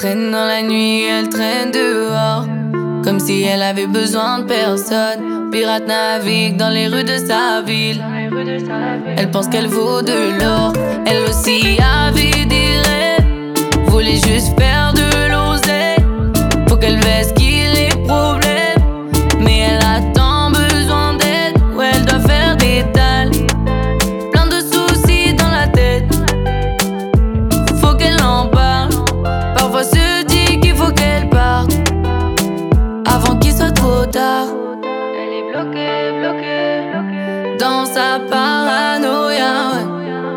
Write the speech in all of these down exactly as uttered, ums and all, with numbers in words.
traîne dans la nuit, elle traîne dehors, comme si elle avait besoin de personne. Pirate navigue dans les rues de sa ville. Elle pense qu'elle vaut de l'or. Elle aussi avait des rêves, voulait juste faire de l'oseille. Faut qu'elle vesquille les problèmes, mais elle a tant besoin d'aide. Ouais, elle doit faire des dalles, plein de soucis dans la tête. Faut qu'elle en parle, parfois se dit qu'il faut qu'elle parte avant qu'il soit trop tard. Elle est bloquée, bloquée, bloquée dans sa paranoïa, ouais.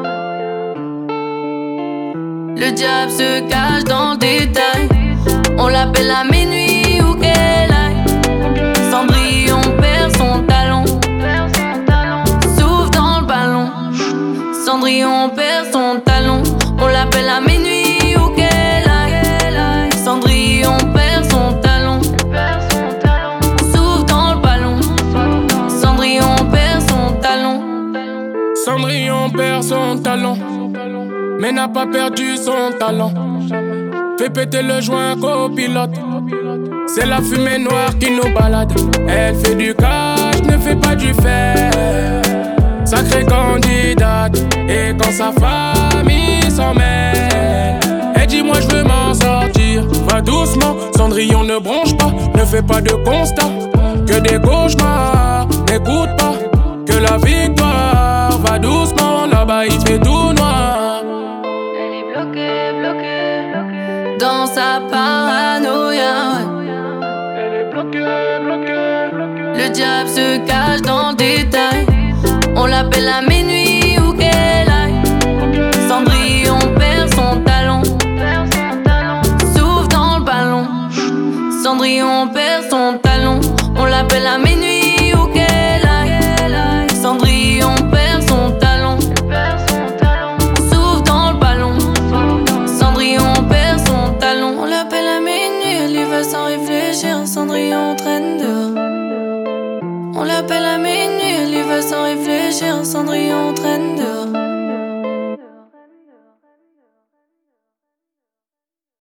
Le diable se cache dans le détail. On l'appelle à minuit ou qu'elle aille. Cendrillon perd son talon, souffle dans le ballon. Cendrillon perd son talon. On l'appelle à minuit ou qu'elle aille. Cendrillon perd son talon, souffle dans le ballon. Cendrillon perd son talon. Cendrillon perd son talon, mais n'a pas perdu son talent. Fait péter le joint copilote, c'est la fumée noire qui nous balade. Elle fait du cash, ne fait pas du fer. Sacrée candidate, et quand sa famille s'en mêle, elle dit moi je veux m'en sortir. Va doucement, Cendrillon ne bronche pas, ne fais pas de constat, que des cauchemars. N'écoute pas, que la victoire. Va doucement, là-bas il fait tout noir. Elle est bloquée, bloquée, bloquée dans sa paranoïa, ouais. Elle est bloquée, bloquée, bloquée. Le diable se cache dans le détail. On l'appelle à minuit ou qu'elle aille. Cendrillon perd son talon, souffle dans le ballon. Cendrillon perd son talon. On l'appelle à minuit ou qu'elle aille. Cendrillon perd son talon, souffle dans le ballon. Cendrillon perd son talon. On l'appelle à minuit, elle y va sans réfléchir. Cendrillon traîne dehors. On l'appelle à minuit, elle y va sans réfléchir. Cendrillon traîne dehors.